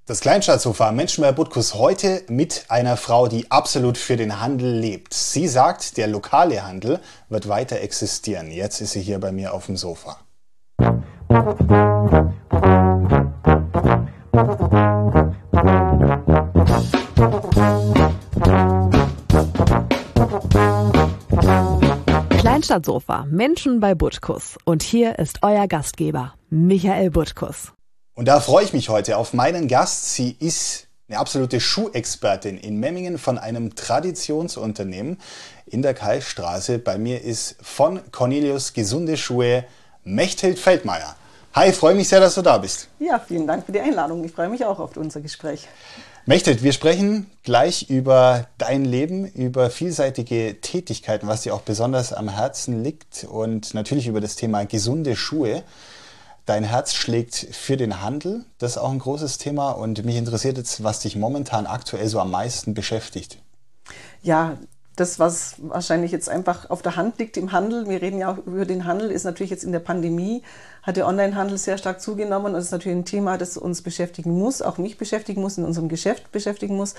Das Kleinstadtsofa Menschen bei Butkus heute mit einer Frau, die absolut für den Handel lebt. Sie sagt, der lokale Handel wird weiter existieren. Jetzt ist sie hier bei mir auf dem Sofa. Kleinstadtsofa Menschen bei Butkus. Und hier ist euer Gastgeber, Michael Butkus. Und da freue ich mich heute auf meinen Gast. Sie ist eine absolute Schuhexpertin in Memmingen von einem Traditionsunternehmen in der Kalkstraße. Bei mir ist von Cornelius Gesunde Schuhe Mechthild Feldmeier. Hi, ich freue mich sehr, dass du da bist. Ja, vielen Dank für die Einladung. Ich freue mich auch auf unser Gespräch. Mechthild, wir sprechen gleich über dein Leben, über vielseitige Tätigkeiten, was dir auch besonders am Herzen liegt und natürlich über das Thema gesunde Schuhe. Dein Herz schlägt für den Handel, das ist auch ein großes Thema und mich interessiert jetzt, was dich momentan aktuell so am meisten beschäftigt. Ja, das, was wahrscheinlich jetzt einfach auf der Hand liegt im Handel, wir reden ja auch über den Handel, ist natürlich jetzt in der Pandemie, hat der Onlinehandel sehr stark zugenommen und das ist natürlich ein Thema, das uns beschäftigen muss, auch mich beschäftigen muss, in unserem Geschäft beschäftigen muss,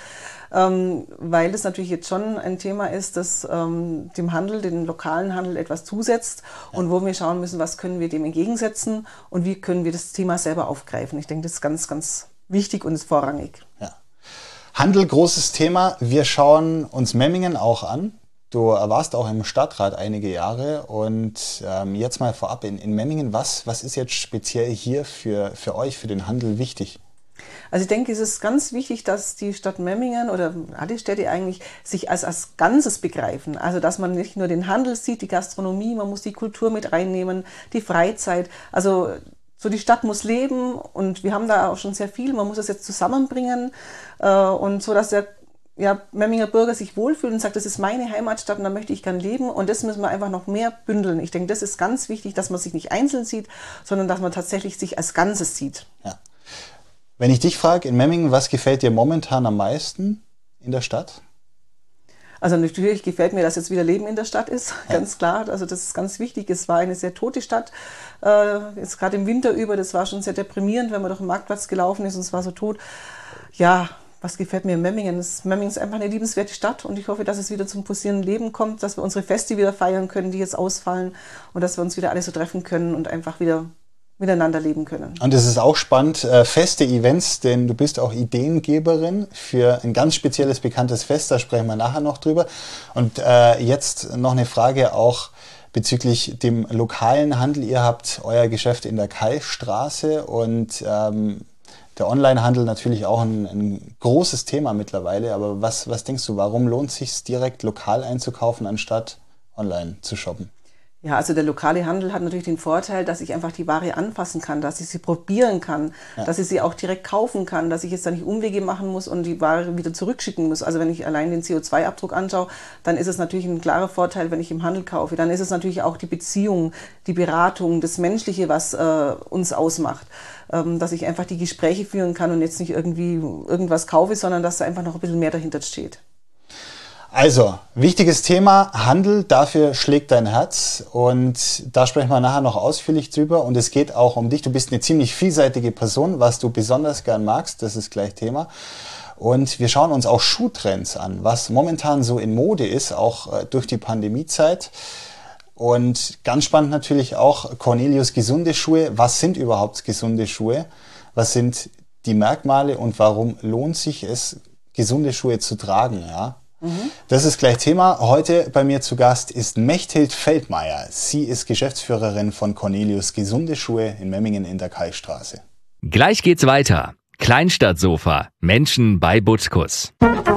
weil es natürlich jetzt schon ein Thema ist, das dem Handel, dem lokalen Handel etwas zusetzt und wo wir schauen müssen, was können wir dem entgegensetzen und wie können wir das Thema selber aufgreifen. Ich denke, das ist ganz, ganz wichtig und ist vorrangig. Ja. Handel, großes Thema. Wir schauen uns Memmingen auch an. Du warst auch im Stadtrat einige Jahre und jetzt mal vorab in Memmingen, was ist jetzt speziell hier für euch, für den Handel wichtig? Also ich denke, es ist ganz wichtig, dass die Stadt Memmingen oder alle Städte eigentlich sich als Ganzes begreifen. Also dass man nicht nur den Handel sieht, die Gastronomie, man muss die Kultur mit reinnehmen, die Freizeit, also so die Stadt muss leben und wir haben da auch schon sehr viel, man muss das jetzt zusammenbringen und so, dass der Memminger Bürger sich wohlfühlt und sagt, das ist meine Heimatstadt und da möchte ich gern leben und das müssen wir einfach noch mehr bündeln. Ich denke, das ist ganz wichtig, dass man sich nicht einzeln sieht, sondern dass man tatsächlich sich als Ganzes sieht. Ja. Wenn ich dich frage, in Memmingen, was gefällt dir momentan am meisten in der Stadt? Also natürlich gefällt mir, dass jetzt wieder Leben in der Stadt ist, ganz klar. Also das ist ganz wichtig. Es war eine sehr tote Stadt, jetzt gerade im Winter über. Das war schon sehr deprimierend, wenn man durch den Marktplatz gelaufen ist und es war so tot. Ja, was gefällt mir in Memmingen? Memmingen ist einfach eine liebenswerte Stadt und ich hoffe, dass es wieder zum pulsierenden Leben kommt, dass wir unsere Feste wieder feiern können, die jetzt ausfallen und dass wir uns wieder alle so treffen können und einfach wieder miteinander leben können. Und es ist auch spannend, feste Events, denn du bist auch Ideengeberin für ein ganz spezielles, bekanntes Fest, da sprechen wir nachher noch drüber. Und jetzt noch eine Frage auch bezüglich dem lokalen Handel. Ihr habt euer Geschäft in der Kalkstraße und der Onlinehandel natürlich auch ein großes Thema mittlerweile. Aber was denkst du, warum lohnt es sich direkt lokal einzukaufen, anstatt online zu shoppen? Ja, also der lokale Handel hat natürlich den Vorteil, dass ich einfach die Ware anfassen kann, dass ich sie probieren kann, dass ich sie auch direkt kaufen kann, dass ich jetzt da nicht Umwege machen muss und die Ware wieder zurückschicken muss. Also wenn ich allein den CO2-Abdruck anschaue, dann ist es natürlich ein klarer Vorteil, wenn ich im Handel kaufe. Dann ist es natürlich auch die Beziehung, die Beratung, das Menschliche, was uns ausmacht. Dass ich einfach die Gespräche führen kann und jetzt nicht irgendwie irgendwas kaufe, sondern dass da einfach noch ein bisschen mehr dahinter steht. Also, wichtiges Thema, Handel, dafür schlägt dein Herz und da sprechen wir nachher noch ausführlich drüber und es geht auch um dich. Du bist eine ziemlich vielseitige Person, was du besonders gern magst, das ist gleich Thema. Und wir schauen uns auch Schuhtrends an, was momentan so in Mode ist, auch durch die Pandemiezeit. Und ganz spannend natürlich auch Cornelius Gesunde Schuhe. Was sind überhaupt gesunde Schuhe? Was sind die Merkmale und warum lohnt sich es, gesunde Schuhe zu tragen? Ja? Das ist gleich Thema. Heute bei mir zu Gast ist Mechthild Feldmeier. Sie ist Geschäftsführerin von Cornelius Gesunde Schuhe in Memmingen in der Kalkstraße. Gleich geht's weiter. Kleinstadtsofa. Menschen bei Butkus.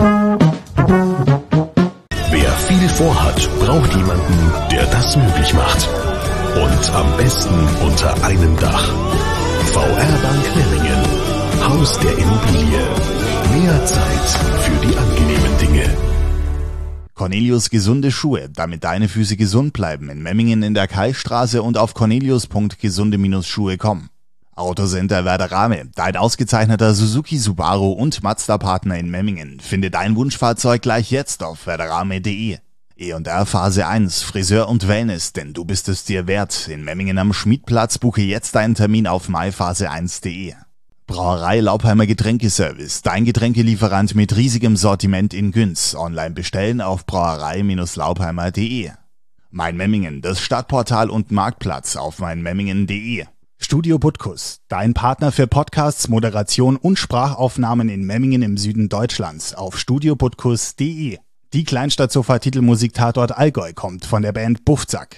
Wer viel vorhat, braucht jemanden, der das möglich macht. Und am besten unter einem Dach. VR Bank Memmingen. Haus der Immobilie. Mehr Zeit für die angenehmen Dinge. Cornelius Gesunde Schuhe, damit deine Füße gesund bleiben. In Memmingen in der Kalkstraße und auf cornelius.gesunde-schuhe.com. Autocenter Werderame, dein ausgezeichneter Suzuki, Subaru und Mazda-Partner in Memmingen. Finde dein Wunschfahrzeug gleich jetzt auf werderame.de. E&R Phase 1, Friseur und Wellness, denn du bist es dir wert. In Memmingen am Schmiedplatz buche jetzt deinen Termin auf myphase1.de. Brauerei Laupheimer Getränkeservice, dein Getränkelieferant mit riesigem Sortiment in Günz. Online bestellen auf brauerei-laupheimer.de. Mein Memmingen, das Stadtportal und Marktplatz auf meinmemmingen.de. Studio Butkus, dein Partner für Podcasts, Moderation und Sprachaufnahmen in Memmingen im Süden Deutschlands auf studiobutkus.de. Die Kleinstadtsofa-Titelmusik-Tatort Allgäu kommt von der Band Buffzack.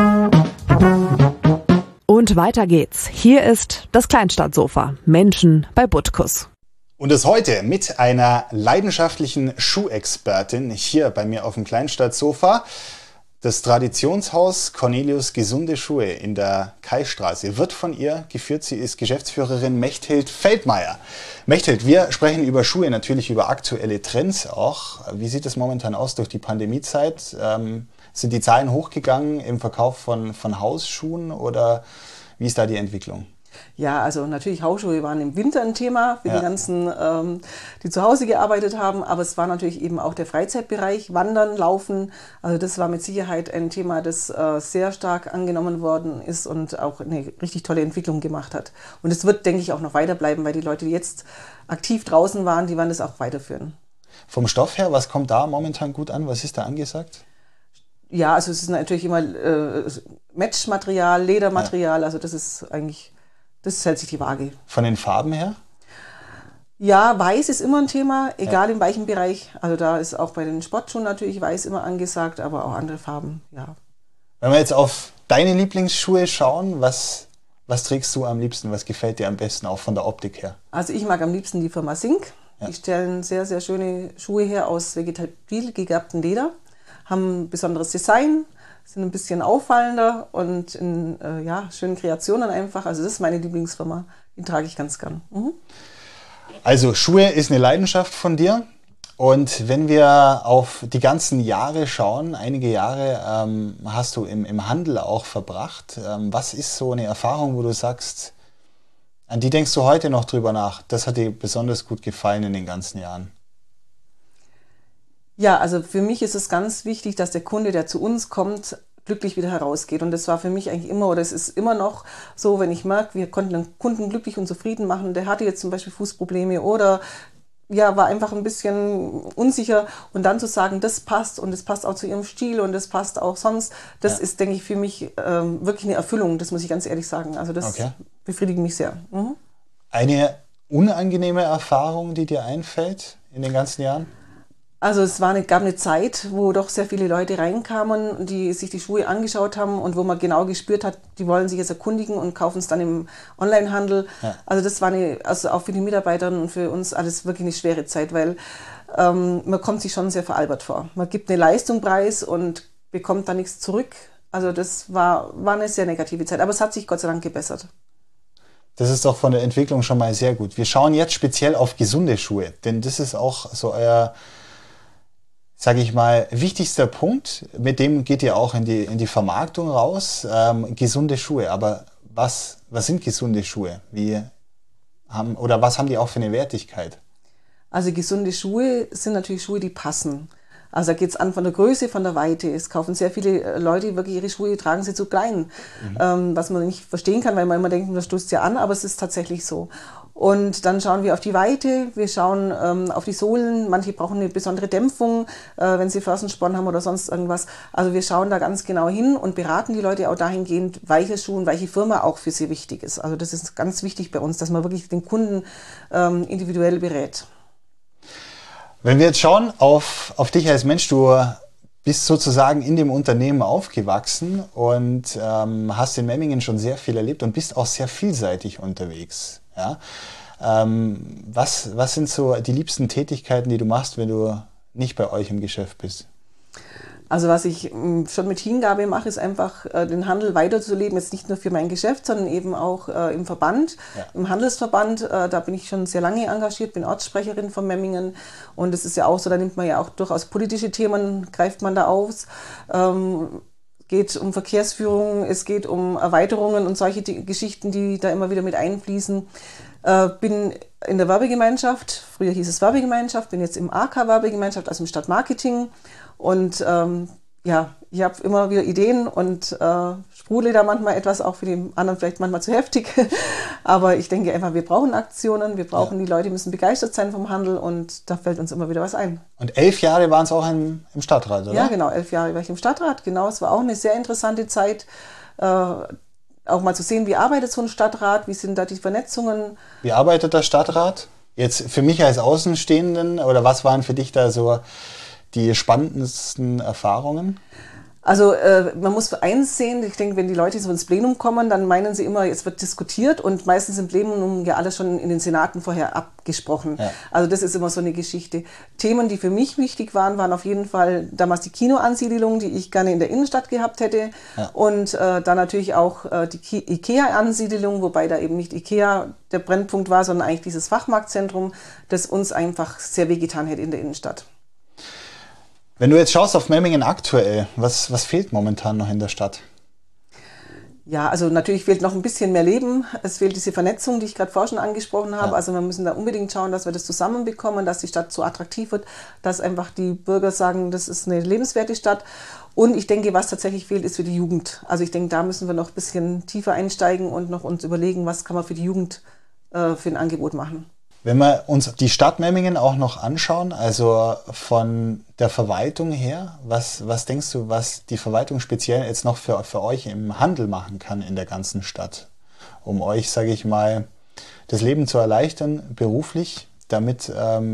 Und weiter geht's. Hier ist das Kleinstadtsofa. Menschen bei Butkus. Und das heute mit einer leidenschaftlichen Schuhexpertin hier bei mir auf dem Kleinstadtsofa. Das Traditionshaus Cornelius Gesunde Schuhe in der Kaistraße wird von ihr geführt. Sie ist Geschäftsführerin Mechthild Feldmeier. Mechthild, wir sprechen über Schuhe, natürlich über aktuelle Trends auch. Wie sieht es momentan aus durch die Pandemiezeit? Sind die Zahlen hochgegangen im Verkauf von Hausschuhen oder wie ist da die Entwicklung? Ja, also natürlich Hausschuhe waren im Winter ein Thema für die ganzen, die zu Hause gearbeitet haben, aber es war natürlich eben auch der Freizeitbereich, Wandern, Laufen. Also das war mit Sicherheit ein Thema, das sehr stark angenommen worden ist und auch eine richtig tolle Entwicklung gemacht hat. Und es wird, denke ich, auch noch weiterbleiben, weil die Leute, die jetzt aktiv draußen waren, die werden das auch weiterführen. Vom Stoff her, was kommt da momentan gut an? Was ist da angesagt? Ja, also es ist natürlich immer Matchmaterial, Ledermaterial, also das ist eigentlich... Das hält sich die Waage. Von den Farben her? Ja, weiß ist immer ein Thema, egal im weichen Bereich. Also da ist auch bei den Sportschuhen natürlich weiß immer angesagt, aber auch andere Farben, ja. Wenn wir jetzt auf deine Lieblingsschuhe schauen, was trägst du am liebsten? Was gefällt dir am besten, auch von der Optik her? Also ich mag am liebsten die Firma Sink. Ja. Die stellen sehr, sehr schöne Schuhe her aus vegetabil gegerbtem Leder, haben ein besonderes Design, sind ein bisschen auffallender und in schönen Kreationen einfach. Also das ist meine Lieblingsfirma, die trage ich ganz gern. Mhm. Also Schuhe ist eine Leidenschaft von dir und wenn wir auf die ganzen Jahre schauen, einige Jahre hast du im Handel auch verbracht. Was ist so eine Erfahrung, wo du sagst, an die denkst du heute noch drüber nach? Das hat dir besonders gut gefallen in den ganzen Jahren. Ja, also für mich ist es ganz wichtig, dass der Kunde, der zu uns kommt, glücklich wieder herausgeht. Und das war für mich eigentlich immer, oder es ist immer noch so, wenn ich merke, wir konnten den Kunden glücklich und zufrieden machen, der hatte jetzt zum Beispiel Fußprobleme oder ja, war einfach ein bisschen unsicher und dann zu sagen, das passt und das passt auch zu ihrem Stil und das passt auch sonst, das ist, denke ich, für mich wirklich eine Erfüllung, das muss ich ganz ehrlich sagen. Also das befriedigt mich sehr. Mhm. Eine unangenehme Erfahrung, die dir einfällt in den ganzen Jahren? Also es gab eine Zeit, wo doch sehr viele Leute reinkamen, die sich die Schuhe angeschaut haben und wo man genau gespürt hat, die wollen sich jetzt erkundigen und kaufen es dann im Onlinehandel. Ja. Also das war also auch für die Mitarbeiter und für uns alles wirklich eine schwere Zeit, weil man kommt sich schon sehr veralbert vor. Man gibt eine Leistung preis und bekommt dann nichts zurück. Also das war eine sehr negative Zeit, aber es hat sich Gott sei Dank gebessert. Das ist doch von der Entwicklung schon mal sehr gut. Wir schauen jetzt speziell auf gesunde Schuhe, denn das ist auch so euer, sage ich mal, wichtigster Punkt, mit dem geht ihr auch in die Vermarktung raus, gesunde Schuhe. Aber was sind gesunde Schuhe? Was haben die auch für eine Wertigkeit? Also gesunde Schuhe sind natürlich Schuhe, die passen. Also da geht es an von der Größe, von der Weite. Es kaufen sehr viele Leute wirklich ihre Schuhe, tragen sie zu klein. Was man nicht verstehen kann, weil man immer denkt, das stößt ja an, aber es ist tatsächlich so. Und dann schauen wir auf die Weite, wir schauen auf die Sohlen. Manche brauchen eine besondere Dämpfung, wenn sie Fersensporn haben oder sonst irgendwas. Also wir schauen da ganz genau hin und beraten die Leute auch dahingehend, welche Schuhe und welche Firma auch für sie wichtig ist. Also das ist ganz wichtig bei uns, dass man wirklich den Kunden individuell berät. Wenn wir jetzt schauen auf dich als Mensch, du bist sozusagen in dem Unternehmen aufgewachsen und hast in Memmingen schon sehr viel erlebt und bist auch sehr vielseitig unterwegs. Ja? Was sind so die liebsten Tätigkeiten, die du machst, wenn du nicht bei euch im Geschäft bist? Also was ich schon mit Hingabe mache, ist einfach den Handel weiterzuleben, jetzt nicht nur für mein Geschäft, sondern eben auch im Verband, im Handelsverband. Da bin ich schon sehr lange engagiert, bin Ortssprecherin von Memmingen und es ist ja auch so, da nimmt man ja auch durchaus politische Themen, greift man da auf. Geht um Verkehrsführung, es geht um Erweiterungen und solche Geschichten, die da immer wieder mit einfließen. Bin in der Werbegemeinschaft, früher hieß es Werbegemeinschaft, bin jetzt im AK Werbegemeinschaft, also im Stadtmarketing und ja, ich habe immer wieder Ideen und sprudle da manchmal etwas, auch für die anderen vielleicht manchmal zu heftig. Aber ich denke einfach, wir brauchen Aktionen, wir brauchen die Leute, müssen begeistert sein vom Handel und da fällt uns immer wieder was ein. Und 11 Jahre waren es auch im Stadtrat, oder? Ja, genau, 11 Jahre war ich im Stadtrat. Genau, es war auch eine sehr interessante Zeit, auch mal zu sehen, wie arbeitet so ein Stadtrat, wie sind da die Vernetzungen. Wie arbeitet der Stadtrat? Jetzt für mich als Außenstehenden, oder was waren für dich da so die spannendsten Erfahrungen? Also man muss eins sehen, ich denke, wenn die Leute so ins Plenum kommen, dann meinen sie immer, es wird diskutiert und meistens im Plenum ja alles schon in den Senaten vorher abgesprochen. Ja. Also das ist immer so eine Geschichte. Themen, die für mich wichtig waren, waren auf jeden Fall damals die Kinoansiedlung, die ich gerne in der Innenstadt gehabt hätte. Ja. Und dann natürlich auch die IKEA-Ansiedlung, wobei da eben nicht IKEA der Brennpunkt war, sondern eigentlich dieses Fachmarktzentrum, das uns einfach sehr wehgetan hätte in der Innenstadt. Wenn du jetzt schaust auf Memmingen aktuell, was fehlt momentan noch in der Stadt? Ja, also natürlich fehlt noch ein bisschen mehr Leben. Es fehlt diese Vernetzung, die ich gerade vorhin schon angesprochen habe. Ja. Also wir müssen da unbedingt schauen, dass wir das zusammenbekommen, dass die Stadt so attraktiv wird, dass einfach die Bürger sagen, das ist eine lebenswerte Stadt. Und ich denke, was tatsächlich fehlt, ist für die Jugend. Also ich denke, da müssen wir noch ein bisschen tiefer einsteigen und noch uns überlegen, was kann man für die Jugend für ein Angebot machen. Wenn wir uns die Stadt Memmingen auch noch anschauen, also von der Verwaltung her, was denkst du, was die Verwaltung speziell jetzt noch für euch im Handel machen kann in der ganzen Stadt, um euch, sage ich mal, das Leben zu erleichtern, beruflich, damit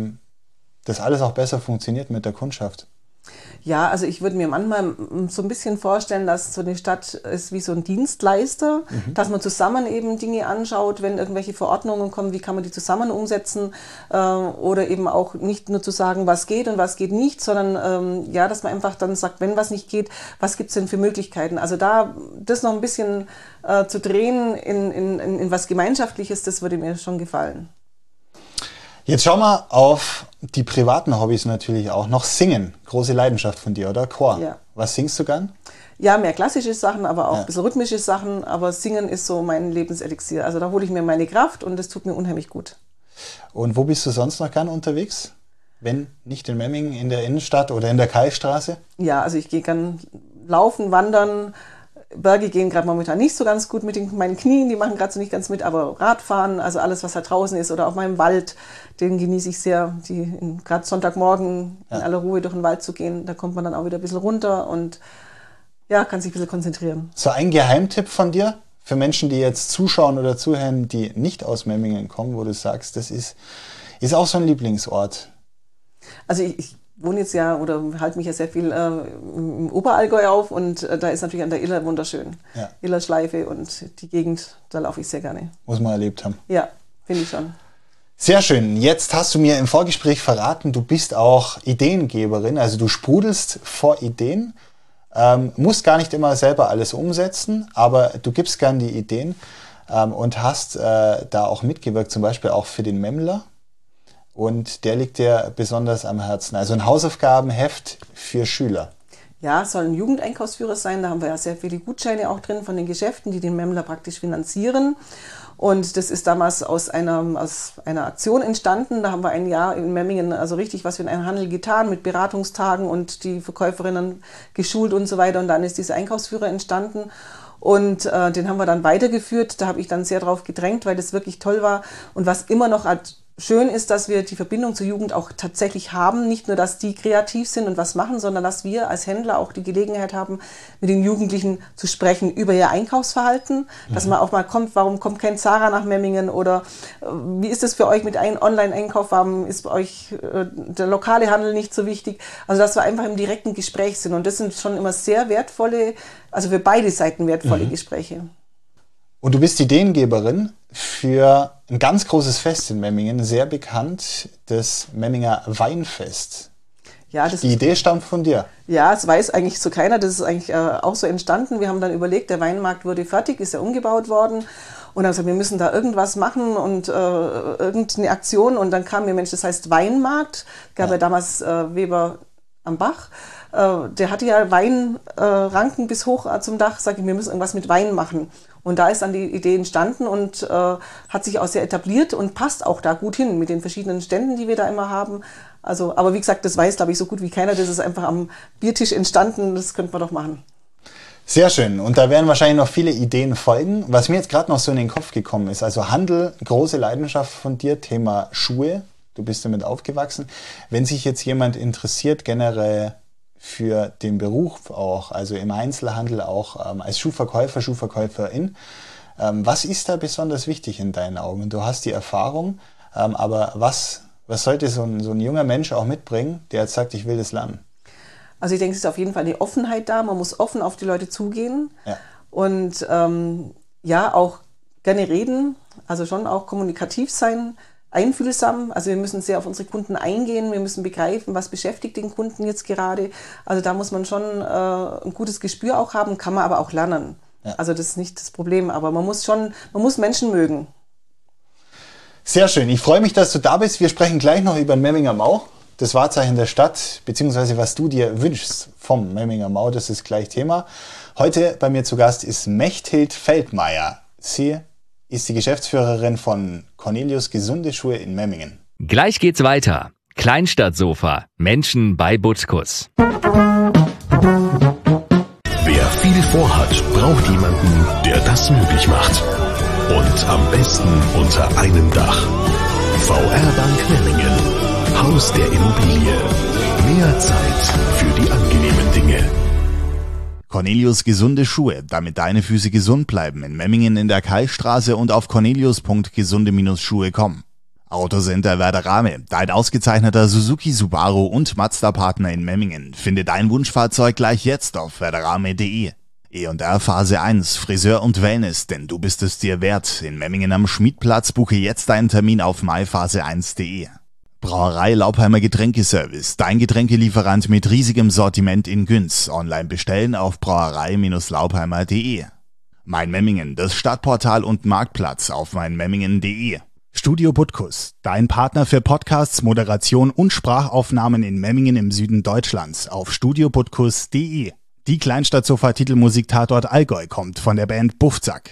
das alles auch besser funktioniert mit der Kundschaft? Ja, also ich würde mir manchmal so ein bisschen vorstellen, dass so eine Stadt ist wie so ein Dienstleister, dass man zusammen eben Dinge anschaut, wenn irgendwelche Verordnungen kommen, wie kann man die zusammen umsetzen oder eben auch nicht nur zu sagen, was geht und was geht nicht, sondern ja, dass man einfach dann sagt, wenn was nicht geht, was gibt es denn für Möglichkeiten? Also da das noch ein bisschen zu drehen in was Gemeinschaftliches, das würde mir schon gefallen. Jetzt schauen wir auf die privaten Hobbys natürlich auch noch. Singen, große Leidenschaft von dir, oder? Chor. Ja. Was singst du gern? Ja, mehr klassische Sachen, aber auch ein bisschen rhythmische Sachen. Aber Singen ist so mein Lebenselixier. Also da hole ich mir meine Kraft und das tut mir unheimlich gut. Und wo bist du sonst noch gern unterwegs? Wenn nicht in Memmingen, in der Innenstadt oder in der Kalkstraße? Ja, also ich gehe gern laufen, wandern. Berge gehen gerade momentan nicht so ganz gut mit meinen Knien, die machen gerade so nicht ganz mit, aber Radfahren, also alles, was da draußen ist oder auch mal im Wald, den genieße ich sehr, gerade Sonntagmorgen in aller Ruhe durch den Wald zu gehen, da kommt man dann auch wieder ein bisschen runter und ja, kann sich ein bisschen konzentrieren. So ein Geheimtipp von dir für Menschen, die jetzt zuschauen oder zuhören, die nicht aus Memmingen kommen, wo du sagst, das ist auch so ein Lieblingsort? Also ich wohne jetzt ja oder halte mich ja sehr viel im Oberallgäu auf und da ist natürlich an der Iller wunderschön. Ja. Illerschleife und die Gegend, da laufe ich sehr gerne. Muss man erlebt haben. Ja, finde ich schon. Sehr schön. Jetzt hast du mir im Vorgespräch verraten, du bist auch Ideengeberin, also du sprudelst vor Ideen, musst gar nicht immer selber alles umsetzen, aber du gibst gern die Ideen und hast da auch mitgewirkt, zum Beispiel auch für den Memmler. Und der liegt dir besonders am Herzen. Also ein Hausaufgabenheft für Schüler. Ja, es soll ein Jugendeinkaufsführer sein. Da haben wir ja sehr viele Gutscheine auch drin von den Geschäften, die den Memmler praktisch finanzieren. Und das ist damals aus einer Aktion entstanden. Da haben wir ein Jahr in Memmingen also richtig was für den Handel getan mit Beratungstagen und die Verkäuferinnen geschult und so weiter. Und dann ist dieser Einkaufsführer entstanden. Und den haben wir dann weitergeführt. Da habe ich dann sehr drauf gedrängt, weil das wirklich toll war. Und was immer noch schön ist, dass wir die Verbindung zur Jugend auch tatsächlich haben. Nicht nur, dass die kreativ sind und was machen, sondern dass wir als Händler auch die Gelegenheit haben, mit den Jugendlichen zu sprechen über ihr Einkaufsverhalten. Dass man auch mal kommt, warum kommt kein Zara nach Memmingen? Oder wie ist es für euch mit einem Online-Einkauf? Warum ist euch der lokale Handel nicht so wichtig? Also, dass wir einfach im direkten Gespräch sind. Und das sind schon immer sehr wertvolle, also für beide Seiten wertvolle Gespräche. Und du bist Ideengeberin für ein ganz großes Fest in Memmingen, sehr bekannt, das Memminger Weinfest. Ja, die Idee stammt von dir. Ja, das weiß eigentlich so keiner, das ist eigentlich auch so entstanden. Wir haben dann überlegt, der Weinmarkt wurde fertig, ist ja umgebaut worden. Und dann haben wir gesagt, wir müssen da irgendwas machen und irgendeine Aktion. Und dann kam mir, Mensch, das heißt Weinmarkt. Gab ja damals Weber am Bach. Der hatte ja Weinranken bis hoch zum Dach. Sag ich, wir müssen irgendwas mit Wein machen. Und da ist dann die Idee entstanden und hat sich auch sehr etabliert und passt auch da gut hin mit den verschiedenen Ständen, die wir da immer haben. Also, aber wie gesagt, das weiß, glaube ich, so gut wie keiner. Das ist einfach am Biertisch entstanden. Das könnte man doch machen. Sehr schön. Und da werden wahrscheinlich noch viele Ideen folgen. Was mir jetzt gerade noch so in den Kopf gekommen ist, also Handel, große Leidenschaft von dir, Thema Schuhe. Du bist damit aufgewachsen. Wenn sich jetzt jemand interessiert, generell für den Beruf auch, also im Einzelhandel auch als Schuhverkäufer, Schuhverkäuferin, was ist da besonders wichtig in deinen Augen? Du hast die Erfahrung, aber was sollte so ein junger Mensch auch mitbringen, der jetzt sagt, ich will das lernen? Also ich denke, es ist auf jeden Fall eine Offenheit da. Man muss offen auf die Leute zugehen und auch gerne reden, also schon auch kommunikativ sein, einfühlsam. Also wir müssen sehr auf unsere Kunden eingehen, wir müssen begreifen, was beschäftigt den Kunden jetzt gerade. Also da muss man schon ein gutes Gespür auch haben, kann man aber auch lernen. Ja. Also das ist nicht das Problem, aber man muss Menschen mögen. Sehr schön, ich freue mich, dass du da bist. Wir sprechen gleich noch über den Memminger Mau. Das Wahrzeichen der Stadt, beziehungsweise was du dir wünschst vom Memminger Mau, das ist gleich Thema. Heute bei mir zu Gast ist Mechthild Feldmeier. Sie ist die Geschäftsführerin von Cornelius Gesunde Schuhe in Memmingen. Gleich geht's weiter. Kleinstadtsofa. Menschen bei Butkus. Wer viel vorhat, braucht jemanden, der das möglich macht. Und am besten unter einem Dach. VR Bank Memmingen. Haus der Immobilie. Mehr Zeit für die angenehmen Dinge. Cornelius Gesunde Schuhe, damit deine Füße gesund bleiben. In Memmingen in der Kaistraße und auf cornelius.gesunde-schuhe.com. Autocenter Werderame, dein ausgezeichneter Suzuki, Subaru und Mazda-Partner in Memmingen. Finde dein Wunschfahrzeug gleich jetzt auf werderame.de. E&R Phase 1, Friseur und Wellness, denn du bist es dir wert. In Memmingen am Schmiedplatz buche jetzt deinen Termin auf myphase1.de. Brauerei Laupheimer Getränkeservice, dein Getränkelieferant mit riesigem Sortiment in Günz. Online bestellen auf brauerei-laupheimer.de. Mein Memmingen, das Stadtportal und Marktplatz auf meinmemmingen.de. Studio Butkus, dein Partner für Podcasts, Moderation und Sprachaufnahmen in Memmingen im Süden Deutschlands auf studiobutkus.de. Die Kleinstadtsofa-Titelmusik-Tatort Allgäu kommt von der Band Buffzack.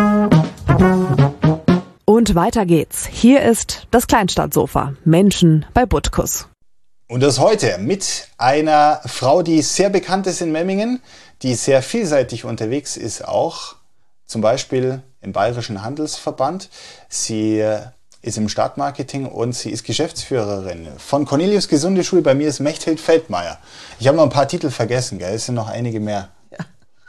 Und weiter geht's. Hier ist das Kleinstadtsofa. Menschen bei Butkus. Und das heute mit einer Frau, die sehr bekannt ist in Memmingen, die sehr vielseitig unterwegs ist auch, zum Beispiel im Bayerischen Handelsverband. Sie ist im Stadtmarketing und sie ist Geschäftsführerin von Cornelius Gesunde Schuhe. Bei mir ist Mechthild Feldmeier. Ich habe noch ein paar Titel vergessen, gell? Es sind noch einige mehr. Ja.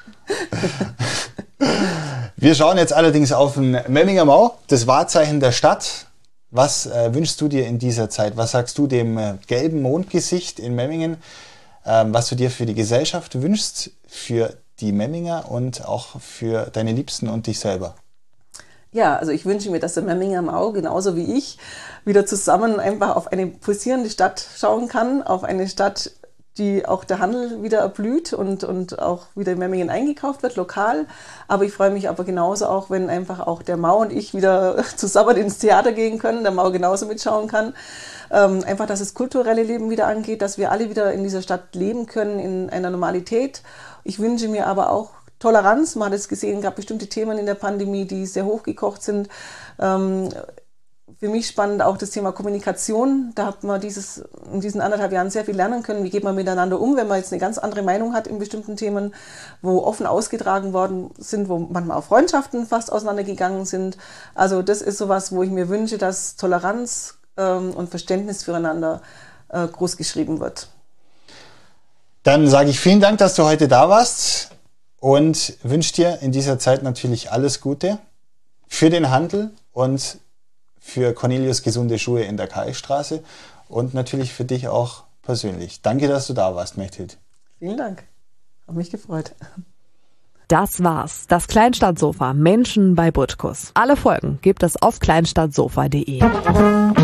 Wir schauen jetzt allerdings auf den Memminger Mau, das Wahrzeichen der Stadt. Was wünschst du dir in dieser Zeit? Was sagst du dem gelben Mondgesicht in Memmingen, was du dir für die Gesellschaft wünschst, für die Memminger und auch für deine Liebsten und dich selber? Ja, also ich wünsche mir, dass der Memminger Mau genauso wie ich wieder zusammen einfach auf eine pulsierende Stadt schauen kann, auf eine Stadt, die auch der Handel wieder erblüht und auch wieder in Memmingen eingekauft wird, lokal. Aber ich freue mich aber genauso auch, wenn einfach auch der Mau und ich wieder zusammen ins Theater gehen können, der Mau genauso mitschauen kann. Einfach, dass das kulturelle Leben wieder angeht, dass wir alle wieder in dieser Stadt leben können, in einer Normalität. Ich wünsche mir aber auch Toleranz. Man hat es gesehen, gab bestimmte Themen in der Pandemie, die sehr hochgekocht sind. Für mich spannend auch das Thema Kommunikation. Da hat man in diesen 1,5 Jahren sehr viel lernen können. Wie geht man miteinander um, wenn man jetzt eine ganz andere Meinung hat in bestimmten Themen, wo offen ausgetragen worden sind, wo manchmal auch Freundschaften fast auseinandergegangen sind. Also das ist sowas, wo ich mir wünsche, dass Toleranz und Verständnis füreinander groß geschrieben wird. Dann sage ich vielen Dank, dass du heute da warst und wünsche dir in dieser Zeit natürlich alles Gute für den Handel und für Cornelius Gesunde Schuhe in der Kaistraße und natürlich für dich auch persönlich. Danke, dass du da warst, Mechthild. Vielen Dank. Hat mich gefreut. Das war's. Das Kleinstadtsofa. Menschen bei Butkus. Alle Folgen gibt es auf kleinstadtsofa.de.